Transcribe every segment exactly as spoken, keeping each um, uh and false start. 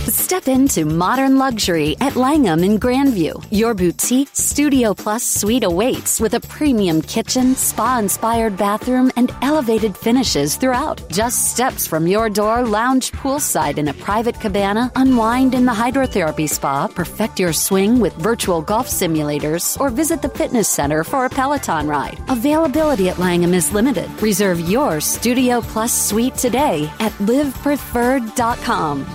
Step into modern luxury at Langham in Grandview. Your boutique Studio Plus suite awaits with a premium kitchen, spa-inspired bathroom, and elevated finishes throughout. Just steps from your door, lounge poolside in a private cabana, unwind in the hydrotherapy spa, perfect your swing with virtual golf simulators, or visit the fitness center for a Peloton ride. Availability at Langham is limited. Reserve your Studio Plus suite today at live preferred dot com.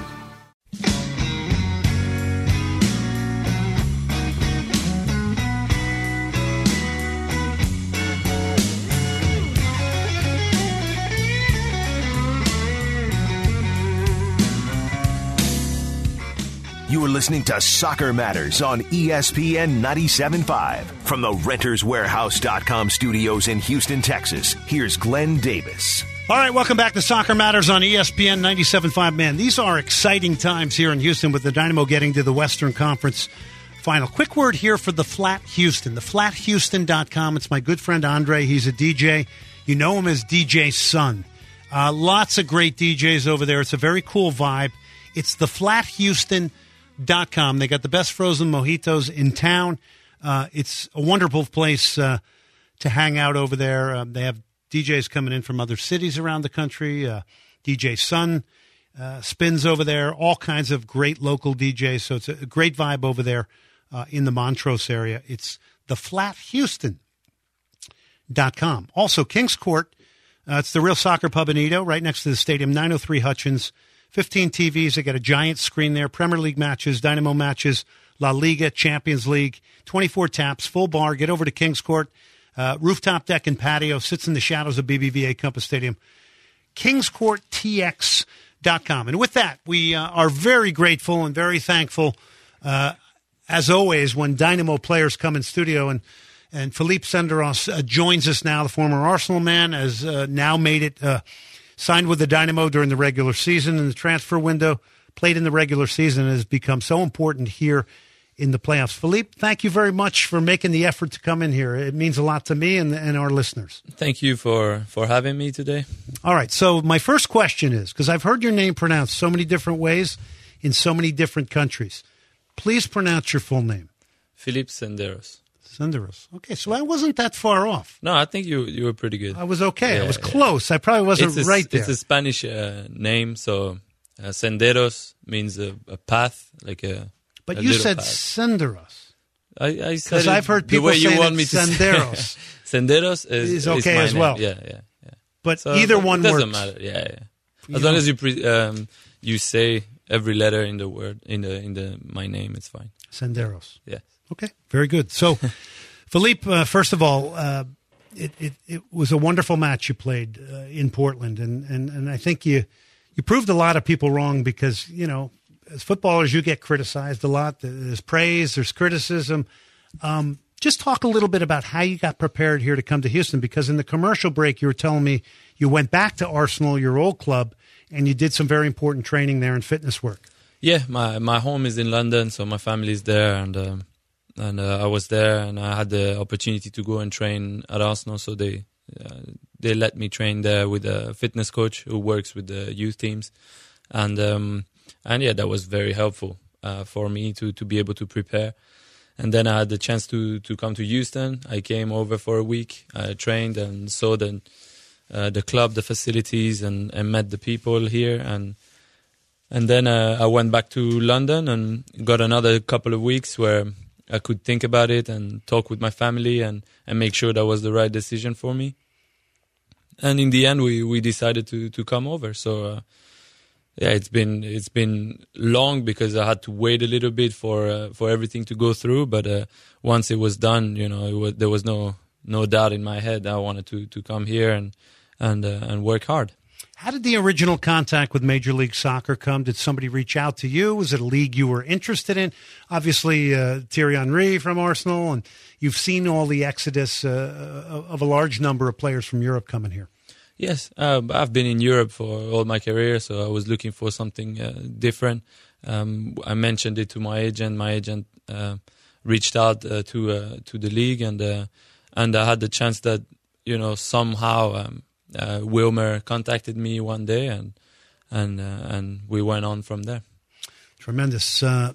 You are listening to Soccer Matters on E S P N ninety-seven point five. From the Renters Warehouse dot com studios in Houston, Texas, here's Glenn Davis. All right, welcome back to Soccer Matters on E S P N ninety-seven point five. Man, these are exciting times here in Houston with the Dynamo getting to the Western Conference Final. Quick word here for the Flat Houston, the flat houston dot com. It's my good friend Andre. He's a D J. You know him as D J Sun. Uh, lots of great D Js over there. It's a very cool vibe. It's the flat houston dot com. They got the best frozen mojitos in town. Uh, it's a wonderful place uh, to hang out over there. Uh, they have D Js coming in from other cities around the country. Uh, D J Sun uh, spins over there. All kinds of great local D Js. So it's a great vibe over there uh, in the Montrose area. It's the flat houston dot com. Also, Kings Court. Uh, it's the Real Soccer Pub in Edo, right next to the stadium, nine oh three Hutchins. fifteen T Vs. They got a giant screen there. Premier League matches, Dynamo matches, La Liga, Champions League, twenty-four taps, full bar. Get over to Kings Court. Uh, rooftop deck and patio. Sits in the shadows of B B V A Compass Stadium. kings court t x dot com. And with that, we uh, are very grateful and very thankful, uh, as always, when Dynamo players come in studio. And, and Philippe Senderos uh, joins us now, the former Arsenal man, has uh, now made it... Uh, Signed with the Dynamo during the regular season in the transfer window, played in the regular season, and has become so important here in the playoffs. Philippe, thank you very much for making the effort to come in here. It means a lot to me and, and our listeners. Thank you for, for having me today. All right, so my first question is, because I've heard your name pronounced so many different ways in so many different countries. Please pronounce your full name. Philippe Senderos. Senderos. Okay, so I wasn't that far off. No, I think you you were pretty good. I was okay. Yeah, I was yeah. close. I probably wasn't it's a, right there. It's a Spanish uh, name, so uh, Senderos means a, a path, like a. But a you said path. Senderos. I, I said because I've heard people the way say you want me to Senderos. Say. Senderos is, is okay is my as well. Name. Yeah, yeah, yeah. But so either it one doesn't works. matter. Yeah, yeah. You As know. long as you pre, um, you say every letter in the word in the in the my name, it's fine. Senderos. Yeah. Okay. Very good. So. Philippe, uh, first of all, uh, it, it, it was a wonderful match you played uh, in Portland, and, and, and I think you you proved a lot of people wrong because, you know, as footballers, you get criticized a lot. There's praise, there's criticism. Um, just talk a little bit about how you got prepared here to come to Houston, because in the commercial break, you were telling me you went back to Arsenal, your old club, and you did some very important training there and fitness work. Yeah, my, my home is in London, so my family is there, and... Um, And uh, I was there, and I had the opportunity to go and train at Arsenal. So they uh, they let me train there with a fitness coach who works with the youth teams, and um, and yeah, that was very helpful uh, for me to to be able to prepare. And then I had the chance to to come to Houston. I came over for a week. I trained and saw the uh, the club, the facilities, and, and met the people here. And and then uh, I went back to London and got another couple of weeks where I could think about it and talk with my family and, and make sure that was the right decision for me. And in the end, we, we decided to, to come over. So uh, yeah, it's been it's been long because I had to wait a little bit for uh, for everything to go through. But uh, once it was done, you know, it was, there was no no doubt in my head that I wanted to, to come here and and uh, and work hard. How did the original contact with Major League Soccer come? Did somebody reach out to you? Was it a league you were interested in? Obviously, uh, Thierry Henry from Arsenal, and you've seen all the exodus uh, of a large number of players from Europe coming here. Yes, uh, I've been in Europe for all my career, so I was looking for something uh, different. Um, I mentioned it to my agent. My agent uh, reached out uh, to uh, to the league, and uh, and I had the chance that, you know, somehow um, uh, Wilmer contacted me one day, and and uh, and we went on from there. Tremendous. Uh,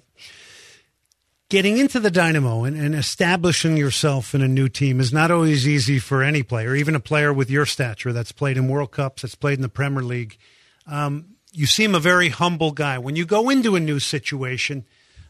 getting into the Dynamo and, and establishing yourself in a new team is not always easy for any player, even a player with your stature that's played in World Cups, that's played in the Premier League. Um, you seem a very humble guy. When you go into a new situation,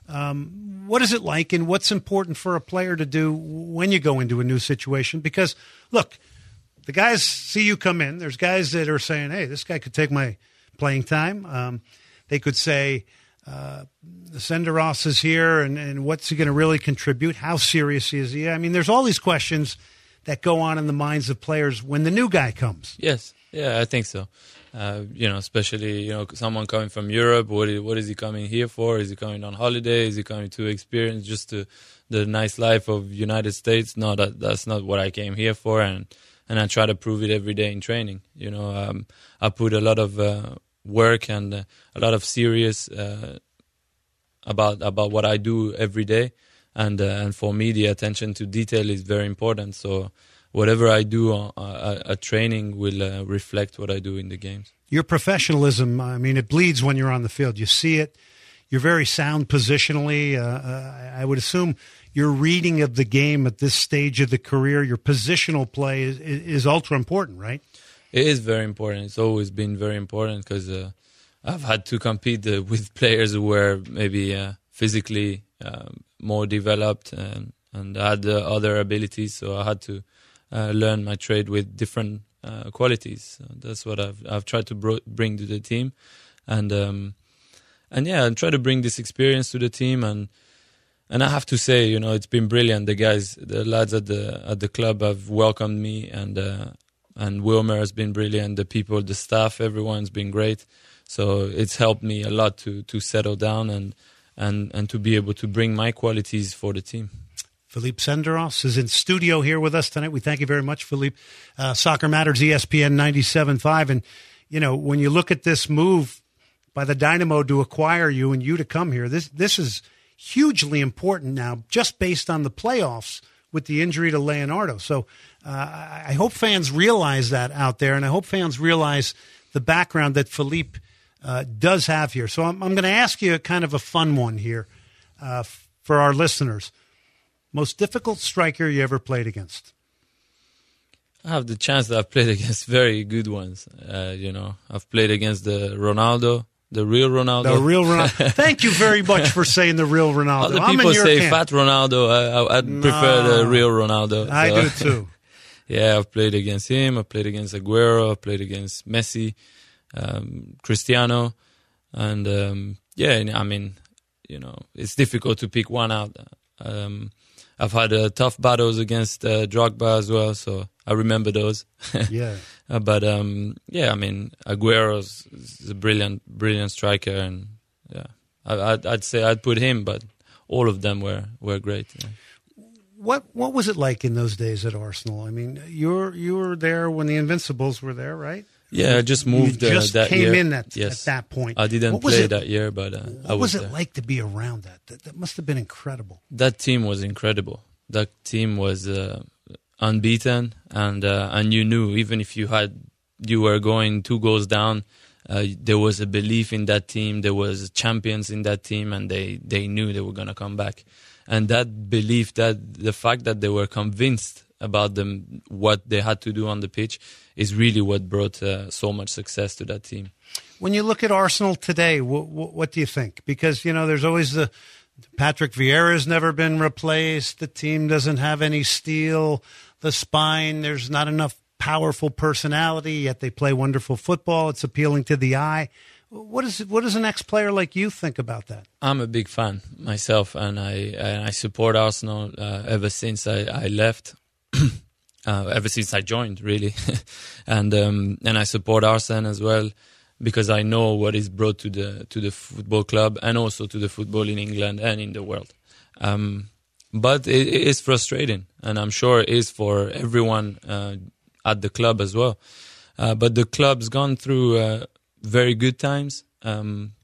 um, what is it like, and what's important for a player to do when you go into a new situation? Because, look, the guys see you come in. There's guys that are saying, hey, this guy could take my playing time. Um, they could say, uh, Senderos is here, and, and what's he going to really contribute? How serious is he? I mean, there's all these questions that go on in the minds of players when the new guy comes. Yes, yeah, I think so. Uh, you know, especially, you know, someone coming from Europe, what is, what is he coming here for? Is he coming on holiday? Is he coming to experience just to, the nice life of United States? No, that that's not what I came here for, and, and I try to prove it every day in training. You know, um, I put a lot of uh, work and uh, a lot of serious uh, about about what I do every day, and uh, and for me, the attention to detail is very important. So whatever I do uh, at training will uh, reflect what I do in the games. Your professionalism, I mean, it bleeds when you're on the field. You see it. You're very sound positionally. Uh, uh, I would assume your reading of the game at this stage of the career, your positional play is, is ultra important, right? It is very important. It's always been very important because uh, I've had to compete uh, with players who were maybe uh, physically uh, more developed and, and had uh, other abilities, so I had to Uh, learn my trade with different uh, qualities. So that's what I've I've tried to bro- bring to the team, and um, and yeah, and try to bring this experience to the team. And and I have to say, you know, it's been brilliant. The guys, the lads at the at the club have welcomed me, and uh, and Wilmer has been brilliant. The people, the staff, everyone's been great. So it's helped me a lot to to settle down and and and to be able to bring my qualities for the team. Philippe Senderos is in studio here with us tonight. We thank you very much, Philippe. Uh, Soccer Matters, E S P N ninety-seven point five. And, you know, when you look at this move by the Dynamo to acquire you and you to come here, this this is hugely important now, just based on the playoffs with the injury to Leonardo. So uh, I hope fans realize that out there, and I hope fans realize the background that Philippe uh, does have here. So I'm, I'm going to ask you a kind of a fun one here uh, f- for our listeners. Most difficult striker you ever played against? I have the chance that I've played against very good ones. Uh, you know, I've played against the Ronaldo, the real Ronaldo. The real Ronaldo. Thank you very much for saying the real Ronaldo. Other I'm people in your say camp. fat Ronaldo. I, I'd no, prefer the real Ronaldo. I so. do too. Yeah, I've played against him. I've played against Aguero. I've played against Messi, um, Cristiano, and um, yeah, I mean, you know, it's difficult to pick one out. Um, I've had uh, tough battles against uh, Drogba as well, so I remember those. Yeah. uh, but um, yeah, I mean, Aguero's is a brilliant, brilliant striker, and yeah, I, I'd, I'd say I'd put him, but all of them were were great. Yeah. What what was it like in those days at Arsenal? I mean, you were you were there when the Invincibles were there, right? Yeah, I just moved you just uh, that came year. in at, yes. at that point. I didn't play it, that year, but uh, what I was was it there. like to be around that? that? That must have been incredible. That team was incredible. That team was uh, unbeaten, and uh, and you knew even if you had you were going two goals down, uh, there was a belief in that team. There was champions in that team, and they, they knew they were going to come back. And that belief, that the fact that they were convinced about them, what they had to do on the pitch, is really what brought uh, so much success to that team. When you look at Arsenal today, what, what, what do you think? Because, you know, there's always the Patrick Vieira's never been replaced. The team doesn't have any steel. The spine, there's not enough powerful personality, yet they play wonderful football. It's appealing to the eye. What is what does an ex-player like you think about that? I'm a big fan myself, and I and I support Arsenal uh, ever since I, I left. Uh, ever since I joined, really, and um, and I support Arsene as well, because I know what is brought to the to the football club and also to the football in England and in the world. Um, but it, it is frustrating, and I'm sure it is for everyone uh, at the club as well. Uh, but the club's gone through uh, very good times, um,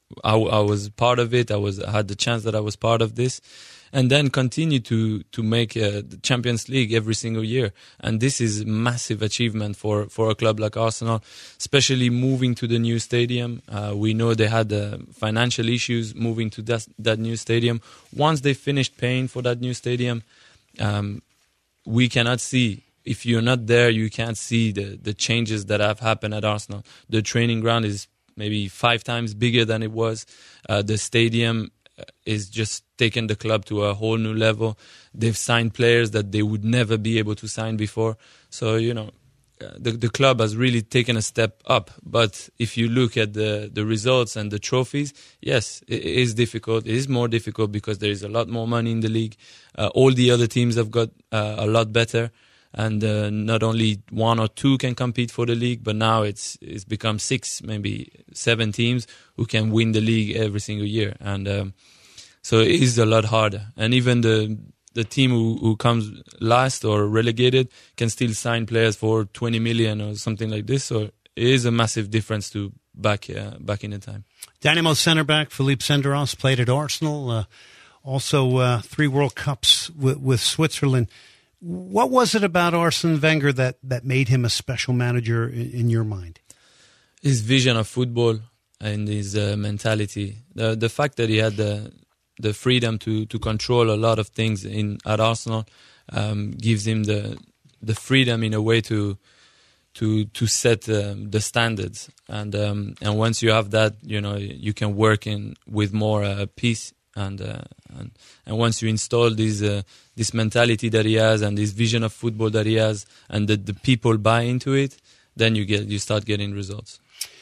I, I was part of it. I was I had the chance that I was part of this, and then continue to to make uh, the Champions League every single year. And this is a massive achievement for, for a club like Arsenal, especially moving to the new stadium. Uh, we know they had uh, financial issues moving to that, that new stadium. Once they finished paying for that new stadium, um, we cannot see. If you're not there, you can't see the, the changes that have happened at Arsenal. The training ground is maybe five times bigger than it was. Uh, the stadium is just taking the club to a whole new level. They've signed players that they would never be able to sign before. So, you know, uh, the, the club has really taken a step up. But if you look at the, the results and the trophies, yes, it is difficult. It is more difficult because there is a lot more money in the league. Uh, all the other teams have got uh, a lot better. And uh, not only one or two can compete for the league, but now it's it's become six, maybe seven teams who can win the league every single year. And um, so it is a lot harder. And even the the team who, who comes last or relegated can still sign players for twenty million or something like this. So it is a massive difference to back uh, back in the time. Dynamo center back Philippe Senderos played at Arsenal, uh, also uh, three World Cups with, with Switzerland. What was it about Arsene Wenger that, that made him a special manager in, in your mind? His vision of football and his uh, mentality. The the fact that he had the the freedom to, to control a lot of things in at Arsenal um, gives him the the freedom in a way to to to set um, the standards. And um, and once you have that, you know, you can work in with more uh, peace. And, uh, and and once you install this uh, this mentality that he has and this vision of football that he has, and that the people buy into it, then you get you start getting results.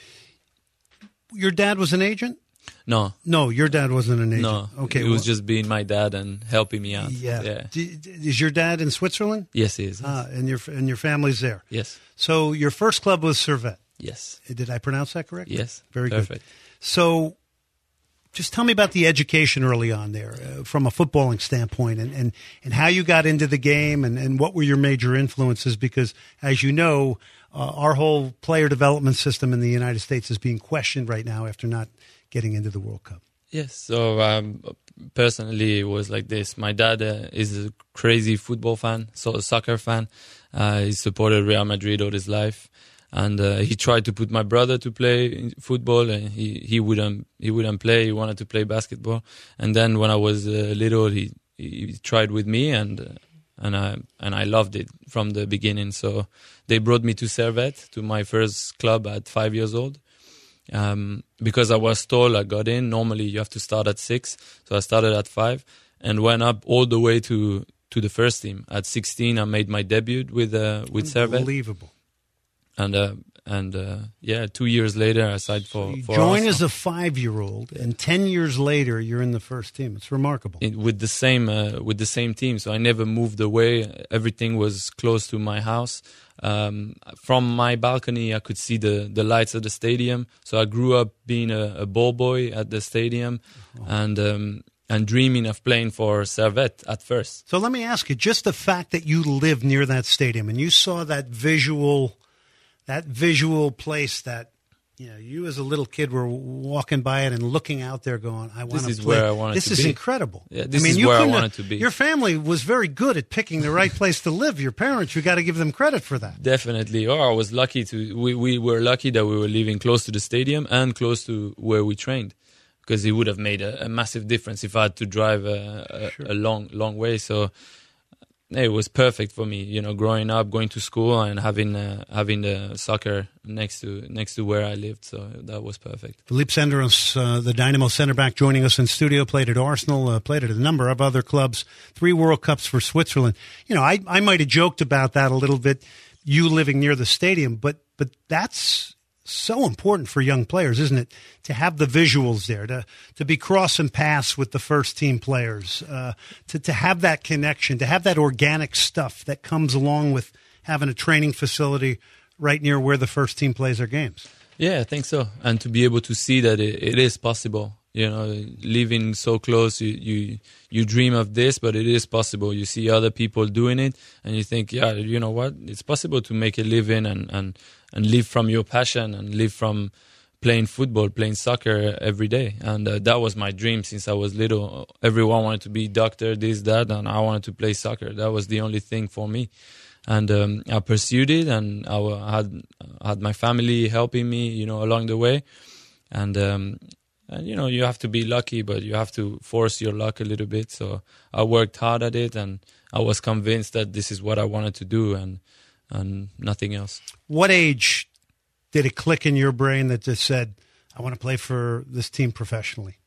Your dad was an agent? No, no, your dad wasn't an agent. No, okay, it well, was just being my dad and helping me out. Yeah. yeah. D- is your dad in Switzerland? Yes, he is. Ah, and your and your family's there. Yes. So your first club was Servette. Yes. Did I pronounce that correctly? Yes. Very Perfect. good. So. Just tell me about the education early on there uh, from a footballing standpoint and, and, and how you got into the game and, and what were your major influences because, as you know, uh, our whole player development system in the United States is being questioned right now after not getting into the World Cup. Yes, so um, personally it was like this. My dad uh, is a crazy football fan, so a soccer fan. Uh, he supported Real Madrid all his life. And uh, he tried to put my brother to play football, and he, he wouldn't he wouldn't play. He wanted to play basketball. And then when I was uh, little, he he tried with me, and uh, and I and I loved it from the beginning. So they brought me to Servette, to my first club at five years old. Um, because I was tall, I got in. Normally you have to start at six, so I started at five and went up all the way to to the first team. At sixteen, I made my debut with uh, with Servette. Unbelievable. And uh, and uh, yeah, two years later I signed for. So you for join Arsenal. as a five-year-old, and ten years later you're in the first team. It's remarkable. It, with the same uh, with the same team, so I never moved away. Everything was close to my house. Um, from my balcony, I could see the, the lights of the stadium. So I grew up being a, a ball boy at the stadium, oh. and um, and dreaming of playing for Servette at first. So let me ask you: just the fact that you lived near that stadium and you saw that visual. That visual place that, you know, you as a little kid were walking by it and looking out there going, I want to play. This is where I wanted this to is be. This is incredible. Yeah, this I mean, is you where I couldn't wanted have, to be. Your family was very good at picking the right place to live. Your parents, you got to give them credit for that. Definitely. Oh, I was lucky to, we, we were lucky that we were living close to the stadium and close to where we trained. Because it would have made a, a massive difference if I had to drive a, a, sure. a long, long way. So it was perfect for me, you know, growing up, going to school, and having uh, having the soccer next to next to where I lived. So that was perfect. Philippe Senderos, uh, the Dynamo center back, joining us in studio. Played at Arsenal, uh, played at a number of other clubs. Three World Cups for Switzerland. You know, I I might have joked about that a little bit. You living near the stadium, but but that's so important for young players, isn't it? To have the visuals there, to to be cross and pass with the first team players, uh, to to have that connection, to have that organic stuff that comes along with having a training facility right near where the first team plays their games. Yeah, I think so. And to be able to see that it, it is possible. You know, living so close, you, you you dream of this, but it is possible. You see other people doing it, and you think, yeah, you know what? It's possible to make a living and, and, and live from your passion and live from playing football, playing soccer every day. And uh, that was my dream since I was little. Everyone wanted to be doctor, this, that, and I wanted to play soccer. That was the only thing for me. And um, I pursued it, and I had had my family helping me, you know, along the way. And, um, and, you know, you have to be lucky, but you have to force your luck a little bit. So I worked hard at it, and I was convinced that this is what I wanted to do and and nothing else. What age did it click in your brain that just said, I want to play for this team professionally?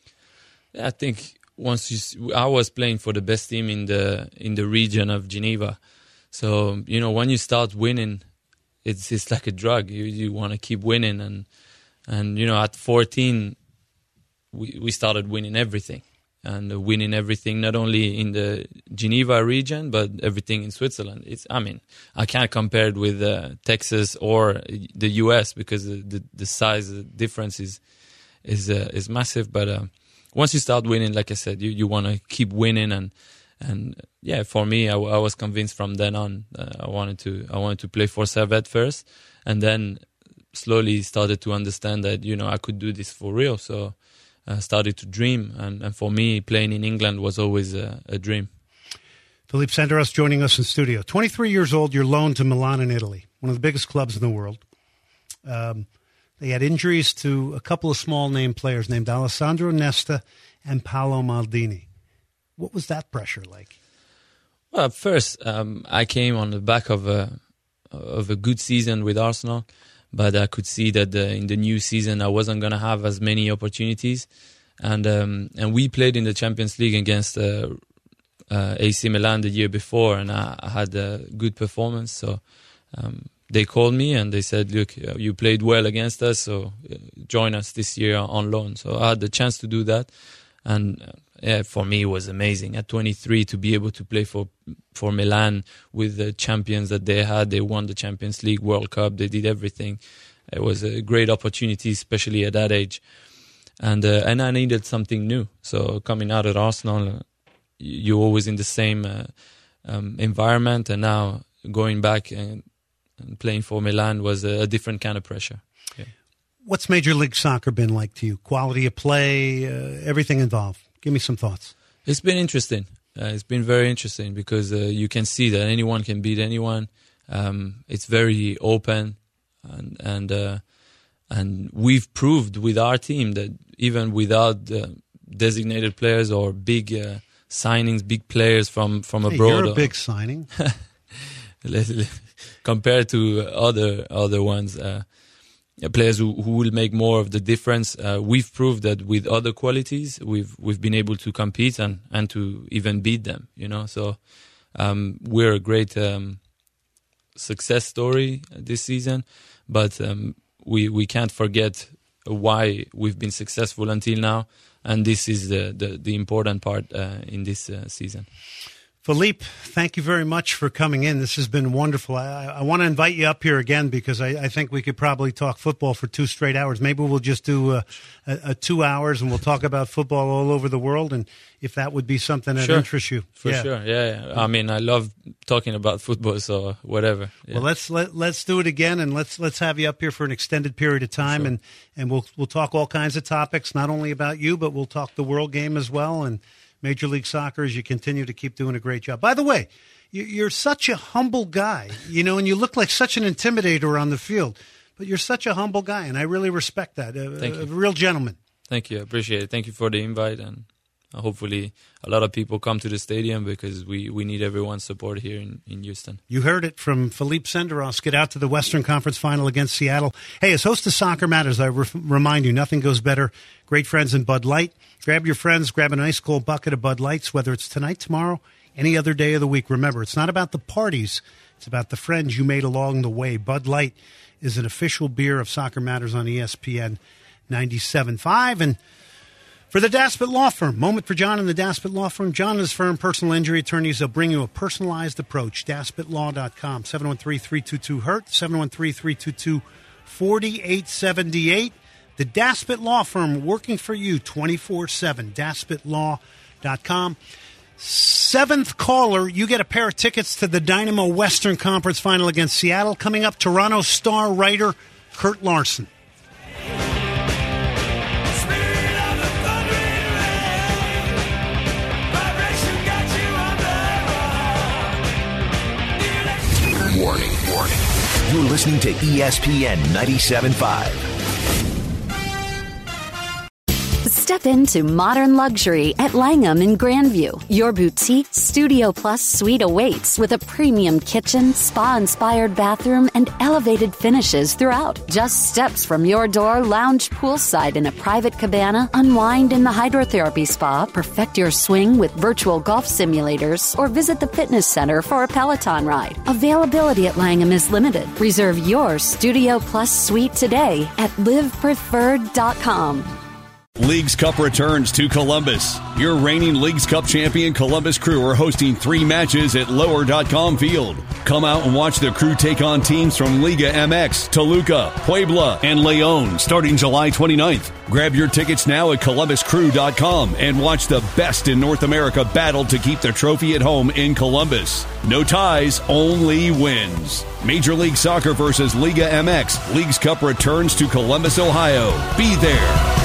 I think once you, I was playing for the best team in the in the region of Geneva. So, you know, when you start winning, it's it's like a drug. You you want to keep winning. And, and you know, at fourteen, we, we started winning everything. And uh, winning everything, not only in the Geneva region, but everything in Switzerland. It's, I mean, I can't compare it with uh, Texas or the U S because the, the, the size difference is is uh, is massive. But uh, once you start winning, like I said, you, you want to keep winning. And And yeah, for me, I, I was convinced from then on. Uh, I wanted to, I wanted to play for Servette first, and then slowly started to understand that, you know, I could do this for real. So I started to dream, and, and for me, playing in England was always a, a dream. Philippe Senderos joining us in studio. twenty-three years old, you're loaned to Milan in Italy, one of the biggest clubs in the world. Um, they had injuries to a couple of small-name players named Alessandro Nesta and Paolo Maldini. What was that pressure like? Well, at first, um, I came on the back of a of a good season with Arsenal, but I could see that the, in the new season I wasn't going to have as many opportunities, and um, and we played in the Champions League against uh, uh, A C Milan the year before, and I, I had a good performance. So um, they called me and they said, "Look, you played well against us, so join us this year on loan." So I had the chance to do that, and. Uh, Yeah, for me, it was amazing. At twenty-three, to be able to play for for Milan with the champions that they had. They won the Champions League, World Cup. They did everything. It was a great opportunity, especially at that age. And uh, and I needed something new. So coming out at Arsenal, uh, you're always in the same uh, um, environment. And now going back and, and playing for Milan was a, a different kind of pressure. Yeah. What's Major League Soccer been like to you? Quality of play, uh, everything involved. Give me some thoughts. It's been interesting. Uh, it's been very interesting because uh, you can see that anyone can beat anyone. Um, it's very open, and and uh, and we've proved with our team that even without uh, designated players or big uh, signings, big players from from hey, abroad. You're a big signing compared to other other ones. Uh, Players who, who will make more of the difference. Uh, we've proved that with other qualities, we've we've been able to compete and, and to even beat them. You know, so um, we're a great um, success story this season. But um, we we can't forget why we've been successful until now, and this is the the, the important part uh, in this uh, season. Philippe, thank you very much for coming in. This has been wonderful. I, I want to invite you up here again because I, I think we could probably talk football for two straight hours. Maybe we'll just do a, a, a two hours and we'll talk about football all over the world, and if that would be something that sure. interests you. For yeah. sure, yeah, yeah. I mean, I love talking about football, so whatever. Yeah. Well, let's let, let's do it again, and let's let's have you up here for an extended period of time, sure. and, and we'll we'll talk all kinds of topics, not only about you, but we'll talk the world game as well, and Major League Soccer as you continue to keep doing a great job. By the way, you're such a humble guy, you know, and you look like such an intimidator on the field, but you're such a humble guy, and I really respect that. A, Thank a, you. a real gentleman. Thank you. I appreciate it. Thank you for the invite, and hopefully a lot of people come to the stadium because we, we need everyone's support here in, in Houston. You heard it from Philippe Senderos. Get out to the Western Conference Final against Seattle. Hey, as host of Soccer Matters, I re- remind you, nothing goes better. Great friends in Bud Light. Grab your friends, grab an ice cold bucket of Bud Lights, whether it's tonight, tomorrow, any other day of the week. Remember, it's not about the parties. It's about the friends you made along the way. Bud Light is an official beer of Soccer Matters on E S P N ninety-seven point five. And for the Daspit Law Firm, moment for John and the Daspit Law Firm. John and his firm, personal injury attorneys, they'll bring you a personalized approach. Daspit Law dot com, seven one three, three two two, hurt, seven one three, three two two, four eight seven eight. The Daspit Law Firm, working for you twenty-four seven, Daspit Law dot com. Seventh caller, you get a pair of tickets to the Dynamo Western Conference Final against Seattle. Coming up, Toronto Star writer Kurt Larson. You're listening to E S P N ninety-seven point five. Step into modern luxury at Langham in Grandview. Your boutique Studio Plus suite awaits with a premium kitchen, spa-inspired bathroom, and elevated finishes throughout. Just steps from your door, lounge poolside in a private cabana, unwind in the hydrotherapy spa, perfect your swing with virtual golf simulators, or visit the fitness center for a Peloton ride. Availability at Langham is limited. Reserve your Studio Plus suite today at live preferred dot com. Leagues Cup returns to Columbus. Your reigning Leagues Cup champion Columbus Crew are hosting three matches at lower dot com Field. Come out and watch the Crew take on teams from Liga M X, Toluca, Puebla, and Leon starting July twenty-ninth. Grab your tickets now at columbus crew dot com and watch the best in North America battle to keep the trophy at home in Columbus. No ties, only wins. Major League Soccer versus Liga M X. Leagues Cup returns to Columbus, Ohio. Be there.